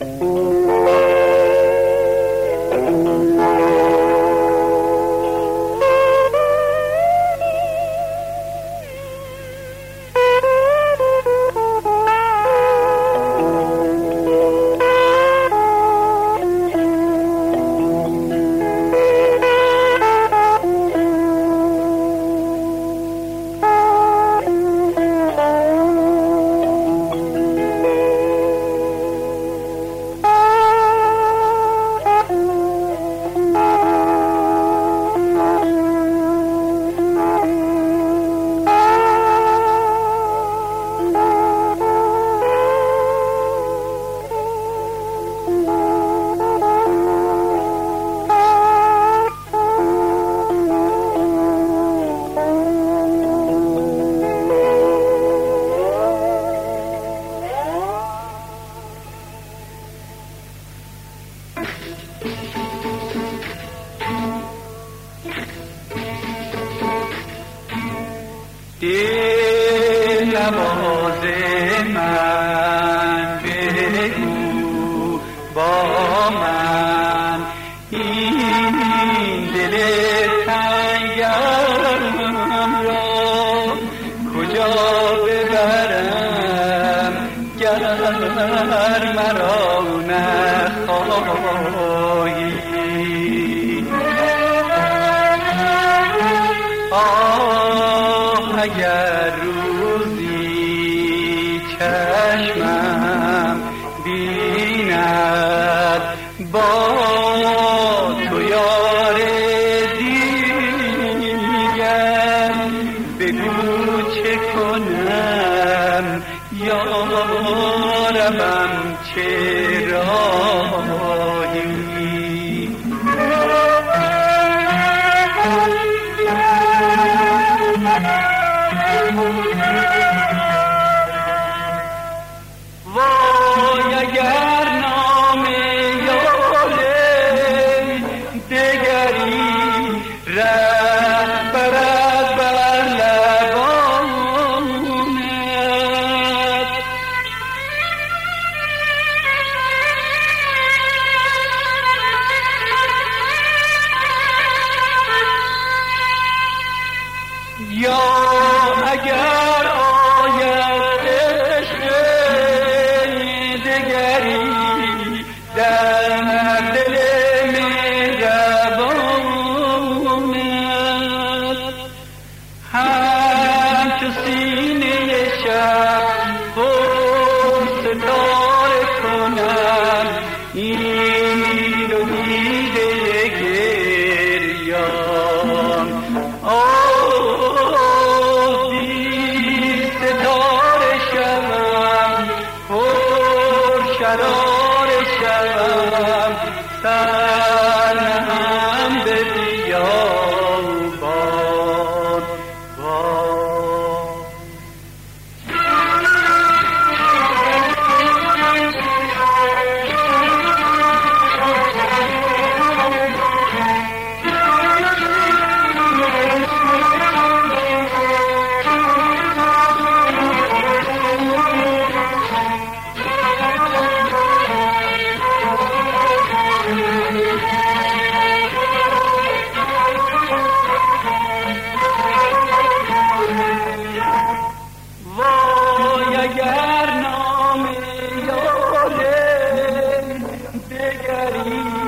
نواز من بگو با من این دل تنگم را کجا ببرم گر مرا نخواهی. اگر روزی چشمم بیند با تو یار دیگر بگو چه کنم یاربم چه راهی. وای اگر نام یار دگری ره برد بر لبانت، یا اگر آید عشق دگری در دل مهربانت، همچو سینه شب پر ستاره کنم این و دیده گریان. شرار شبم تنهم به بیابان اگر نام یار دگری